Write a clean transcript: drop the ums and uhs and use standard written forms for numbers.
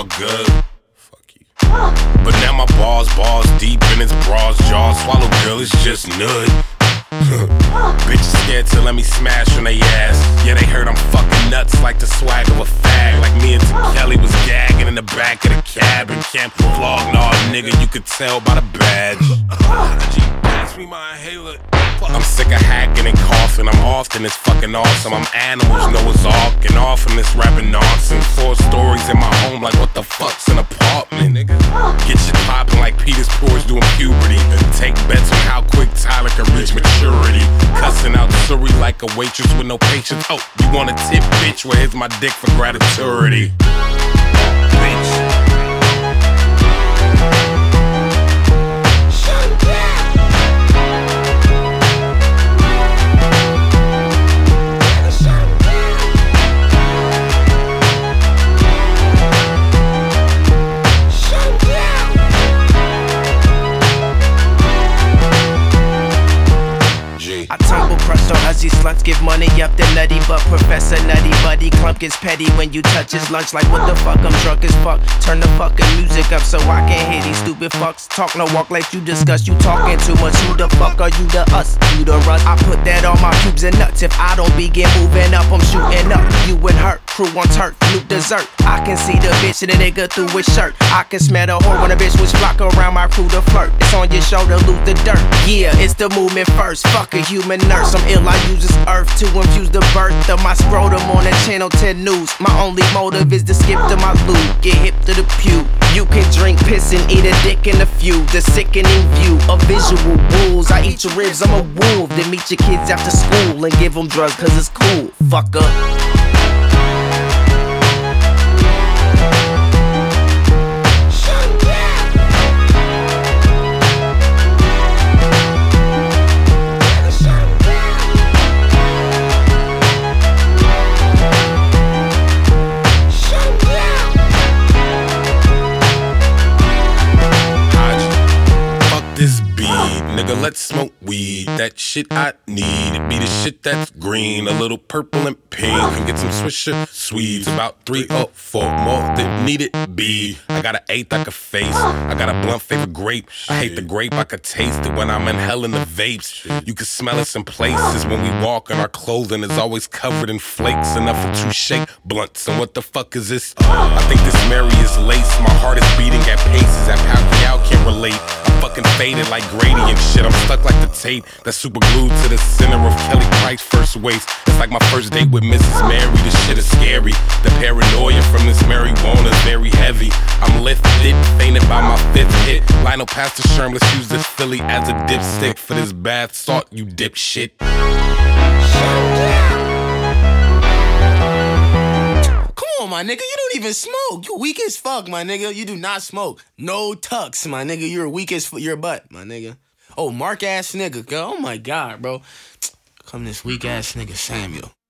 all good. Fuck you. But now my balls deep in its bras jaws. Swallow girl, it's just nud. Bitches scared to let me smash on they ass. Yeah, they heard I'm fucking nuts like the swag of a fag. Like me and T. Kelly was gagging in the back of the cab. And can't vlog, nah, nigga, you could tell by the badge. G, pass me my inhaler. I'm sick of hacking and coughing. I'm often, it's fucking awesome. I'm animals, Noah's Ark, and off from this rapping nonsense. 4 stories in my home, like what the fuck's an apartment, nigga? Get shit popping like Peter's Porch doing puberty. And take bets on how quick Tyler can reach maturity. Cussing out Surrey like a waitress with no patience. Oh, you want a tip, bitch? Well, here's my dick for gratitude. Bitch. I tumble crushed on Uzi sluts, give money up to Nutty, but Professor Nutty Buddy Clump gets petty when you touch his lunch. Like what the fuck, I'm drunk as fuck. Turn the fucking music up so I can hear these stupid fucks. Talk no walk like you discuss, you talking too much. Who the fuck are you to us? You the rust. I put that on my pubes and nuts. If I don't begin moving up, I'm shooting up. You and her, crew on turf, new dessert. I can see the bitch and the nigga through his shirt. I can smell the whore when a bitch was flock around my crew to flirt. It's on your shoulder, lose the dirt. Yeah, it's the movement first. Fuck a human nurse. I'm ill, I use this earth to infuse the birth of my scrotum on the Channel 10 news. My only motive is to skip to my loot, get hip to the pew. You can drink piss and eat a dick in a few. The sickening view of visual rules. I eat your ribs, I'm a wolf. Then meet your kids after school and give them drugs cause it's cool. Fucker. This beat, nigga, let's smoke weed. That shit I need. It be the shit that's green, a little purple and pink. And get some Swisher Swedes, about 3 or 4 more than need it be. I got an eighth I could face. I got a blunt favorite grape. I hate the grape, I could taste it when I'm inhaling the vapes. You can smell us in places when we walk, and our clothing is always covered in flakes. Enough for 2 shake blunts. And what the fuck is this? I think this Mary is lace. My heart is beating at paces that Pacquiao can't relate. I'm fucking faded like Grady and shit. I'm stuck like the tape that's super glued to the center of Kelly Price's first waist. It's like my first date with Mrs. Mary. This shit is scary. The paranoia from this marijuana is very heavy. I'm lifted, fainted by my 5th hit. Lionel Pastor Sherm, let's use this Philly as a dipstick for this bath salt, you dipshit. Come on, my nigga, you don't even smoke. You weak as fuck, my nigga. You do not smoke. No tucks, my nigga. You're weak as your butt, my nigga. Oh, Mark ass nigga, girl. Oh my God, bro. Come this weak ass nigga Samuel.